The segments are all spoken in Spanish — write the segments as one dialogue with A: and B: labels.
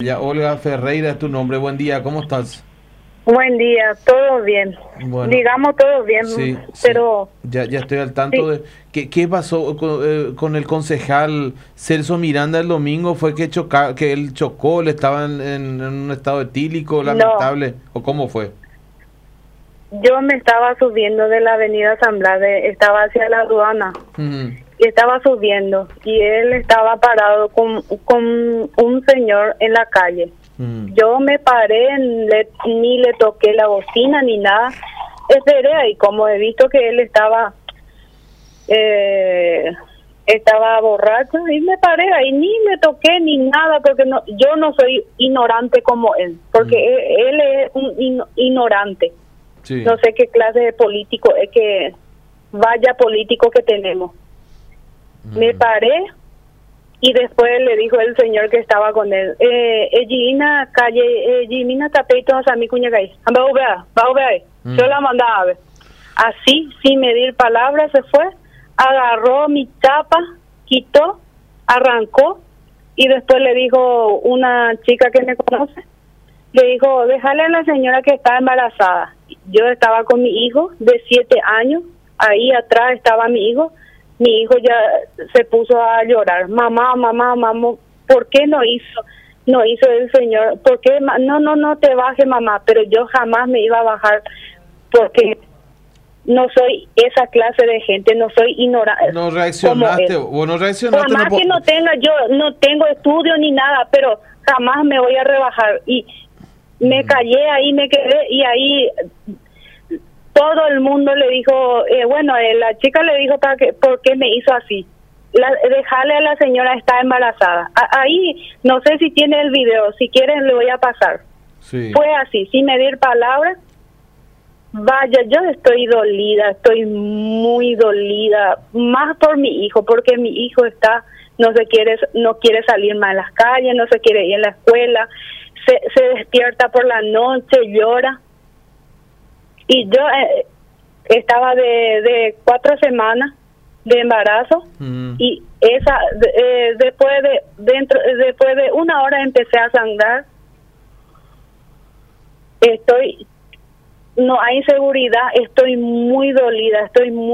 A: Ya, Olga Ferreira es tu nombre. Buen día, ¿cómo estás?
B: Buen día, todo bien.
A: Bueno,
B: Digamos todo bien,
A: sí, sí.
B: pero
A: Ya estoy al tanto
B: sí,
A: de qué pasó con el concejal Celso Miranda el domingo. Fue que él chocó, le estaba en un estado etílico
B: no.
A: lamentable, o cómo fue.
B: Yo me estaba subiendo de la avenida San Blas, estaba hacia la aduana
A: Ujú,
B: y estaba subiendo y él estaba parado con un señor en la calle.
A: ujú,
B: Yo me paré, ni le toqué la bocina ni nada. Esperé ahí, como he visto que él eh, estaba borracho y me paré ahí, ni le toqué ni nada porque no, yo no soy ignorante como él, porque
A: ujú.
B: él es un ignorante.
A: Sí.
B: No sé qué clase de político es, que vaya político que tenemos. Me
A: Ujú.
B: paré y después le dijo el señor que estaba con él, Gina calle, Gina tapeito a mi cuña gay, va a ver, yo la mandaba a ver. Así, sin medir palabras, se fue, agarró mi chapa, quitó, arrancó y después le dijo una chica que me conoce, le dijo, déjale a la señora que está embarazada. Yo estaba con mi hijo de 7 años, ahí atrás estaba mi hijo ya se puso a llorar, mamá, ¿por qué no hizo el señor? ¿Por qué? No te bajes, mamá, pero yo jamás me iba a bajar porque no soy esa clase de gente, no soy ignorante
A: No
B: como
A: reaccionaste,
B: él.
A: o no
B: Por
A: reaccionaste, no
B: más que no tenga, yo no tengo estudio ni nada, pero jamás me voy a rebajar. Y me callé ahí, me quedé, y ahí todo el mundo le dijo, la chica le dijo por qué me hizo así. Dejarle a la señora, está embarazada. Ahí, no sé si tiene el video, si quieren le voy a pasar.
A: Sí.
B: Fue así, sin medir palabras. Vaya, yo estoy muy dolida, más por mi hijo, porque mi hijo no quiere salir más a las calles, no se quiere ir a la escuela, se despierta por la noche, llora. Y yo estaba de 4 semanas de embarazo
A: Ujú.
B: y después de una hora empecé a sangrar. No hay seguridad, estoy muy dolida,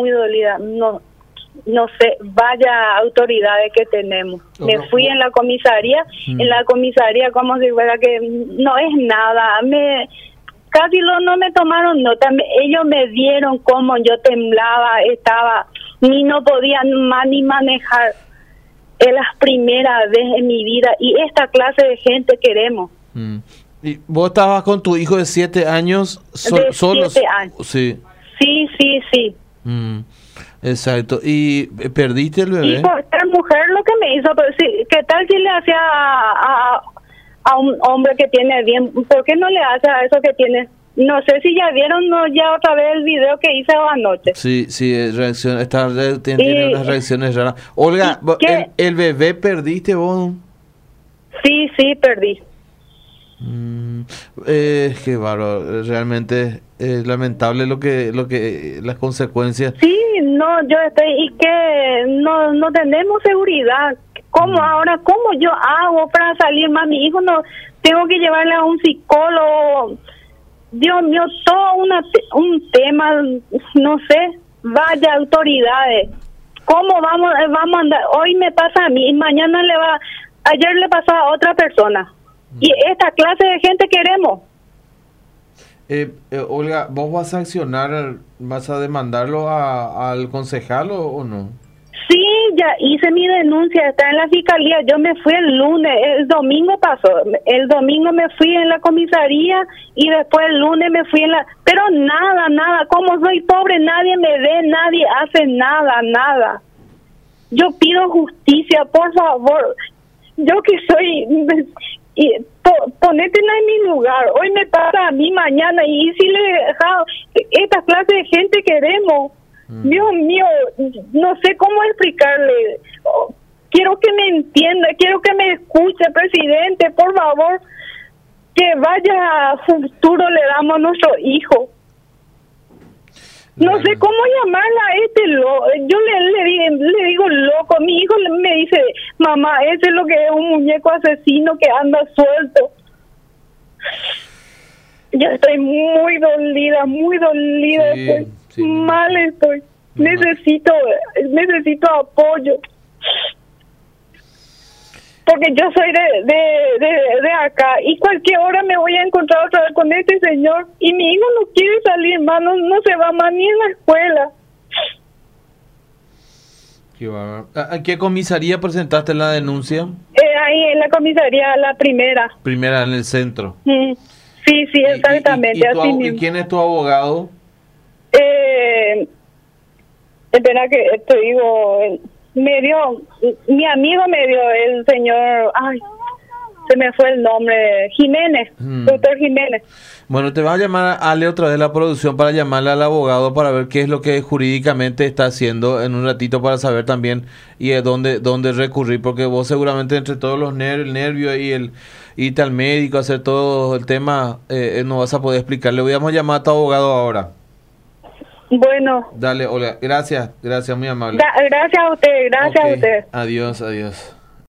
B: no sé, vaya autoridades que tenemos. Me fui en la comisaría, como si fuera que no es nada, no me tomaron nota, ellos me vieron cómo yo temblaba, ni no podía más ni manejar, es la primera vez en mi vida y esta clase de gente queremos.
A: Mm. ¿Y vos estabas con tu hijo de 7 años
B: De
A: solos?
B: 7 años.
A: Sí.
B: Sí.
A: Mm, exacto. ¿Y perdiste el
B: Y
A: bebé?
B: por ser mujer lo que me hizo, pero sí, ¿qué tal si le hacía a un hombre que tiene bien? ¿Por qué no le hace a eso que tiene? No sé si ya vieron ya otra vez el video que hice anoche.
A: Sí, sí, reacción, tiene
B: Y,
A: unas reacciones raras. Olga,
B: y que
A: el bebé perdiste vos.
B: sí, perdí.
A: Mm, qué bárbaro, realmente es lamentable las consecuencias.
B: Sí, no, yo estoy, y que no tenemos seguridad. ¿Cómo yo hago para salir más? Mi hijo no, tengo que llevarle a un psicólogo. Dios mío, todo un tema, no sé, vaya autoridades. ¿Cómo vamos a andar? Hoy me pasa a mí, ayer le pasó a otra persona. Y esta clase de gente queremos.
A: Olga, ¿vos vas a demandarlo al concejal o no?
B: Sí, ya hice mi denuncia, está en la fiscalía. Yo me fui el lunes, el domingo pasó. El domingo me fui en la comisaría y después el lunes me fui Pero nada. Como soy pobre, nadie me ve, nadie hace nada. Yo pido justicia, por favor. Yo que soy... Ponétela en mi lugar. Hoy me pasa a mí, mañana. Y si le he dejado... Esta clase de gente queremos... Dios mío, no sé cómo explicarle. Quiero que me entienda, quiero que me escuche, presidente, por favor, que vaya futuro le damos a nuestro hijo. No sé cómo llamarla a este loco. Yo le digo loco. Mi hijo me dice, mamá, ese es lo que es un muñeco asesino que anda suelto. Yo estoy muy dolida,
A: Sí,
B: estoy
A: sí,
B: mal, estoy.
A: No.
B: Necesito apoyo. Porque yo soy de acá y cualquier hora me voy a encontrar otra vez con este señor y mi hijo no quiere salir más, no se va más ni en la escuela.
A: Qué bárbaro. ¿A qué comisaría presentaste la denuncia?
B: Ahí en la comisaría, la primera.
A: Primera en el centro.
B: Sí, exactamente, así
A: ¿Y
B: mismo.
A: quién es tu abogado?
B: Espera que te digo, mi amigo me dio el señor, ay, se me fue el nombre, Jiménez, doctor Jiménez.
A: Bueno, te va a llamar a Ale otra vez la producción para llamarle al abogado para ver qué es lo que jurídicamente está haciendo en un ratito para saber también y dónde recurrir, porque vos seguramente entre todos los el nervio y el irte al médico, hacer todo el tema, no vas a poder explicarle. Voy a llamar a tu abogado ahora.
B: Bueno.
A: Dale, hola, gracias, muy amable.
B: Gracias a usted,
A: Ok,
B: a usted.
A: Adiós.